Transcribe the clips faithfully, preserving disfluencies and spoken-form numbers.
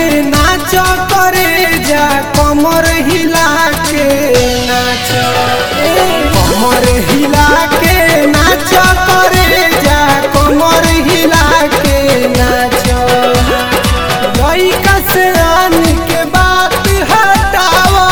नाच करे जा कमर हिला के नाच कमर हिला के नाच करे जा कमर हिला के नाच लइका से आन के बात हटावा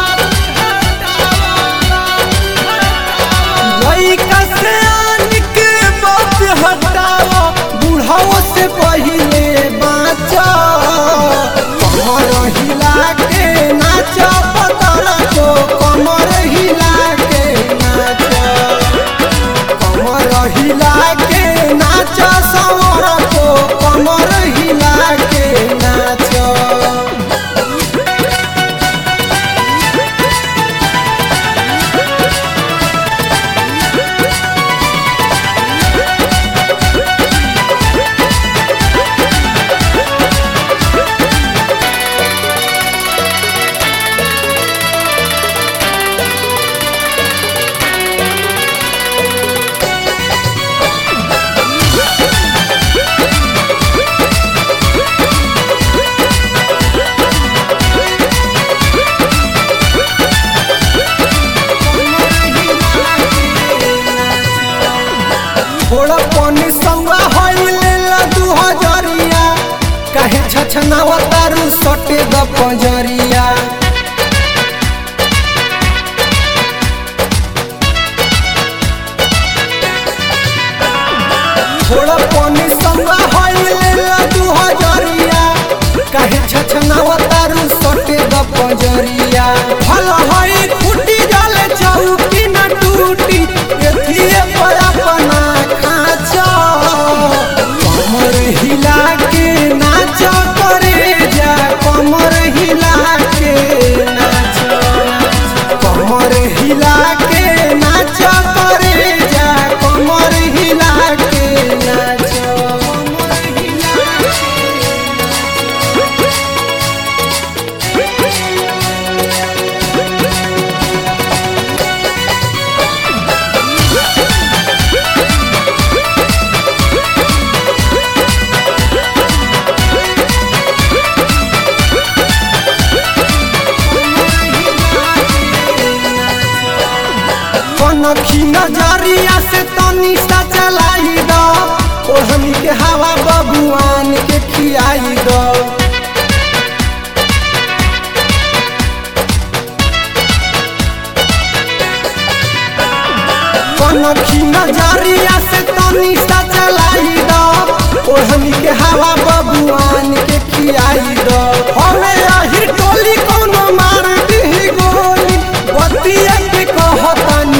लइका से आन के बात हटावा बुढ़ाओ से पहिले बाचा कमर हिला के नाच पतर को कमर हिला के नाच कमर हिला के नाच सवर को कमर हिला के नाच थोड़ा पानी संगा होइले ला दू हजरिया काहे छछनावा तारू सटे द पंजरिया थोड़ा पानी संगा होइले ला दू हजरिया काहे छछनावा तारू सटे द पंजरिया फल होई फूटी जाले चौकी न टूटी एथिए पर अपना कमर हिला के नाच करे जा कमर हिला के नाच कमर हिला के नाच करे जा कमर हिला के नाच नखी नजरिया से तनी सा चलाई दो ओढ़नी के हवा बबुआन के खियाई दो नखी नजरिया से तनी सा चलाई दो ओढ़नी के हवा बबुआन के खियाई दो हमें आहिर टोली कोनो मार दी गोली बतिया के कहतानी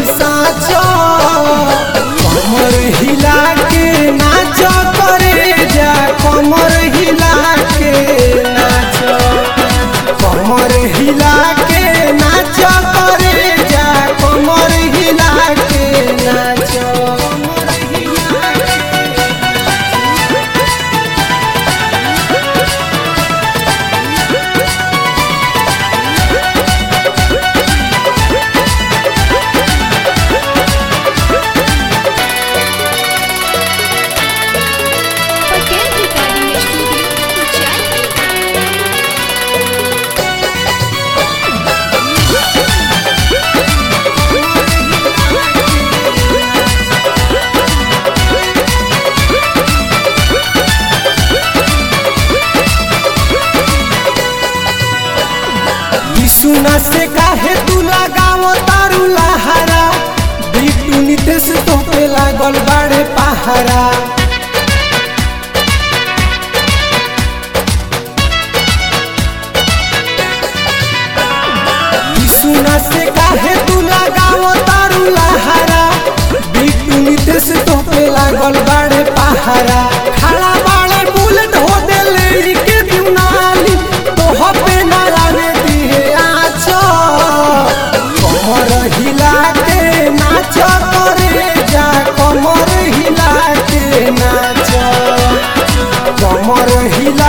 कमर हिला के नाच करे जा कमर हिला के नाच कमर हिला के नाच करे जा कमर हिला के नाच सुना से काहे तू लगाओ तारू लहरा बिटू नितेश तो पे लागल बाड़े पहारा सुना से काहे तू लगाओ तारू लहरा बिटू नितेश तो पे लागल बाड़े पहारा खड़ा बाड़े बुलेट हो देले के दुनाली तो हपे ना लाने कमर हिला के नाच करे जा कमर हिला के नाच कमर हिला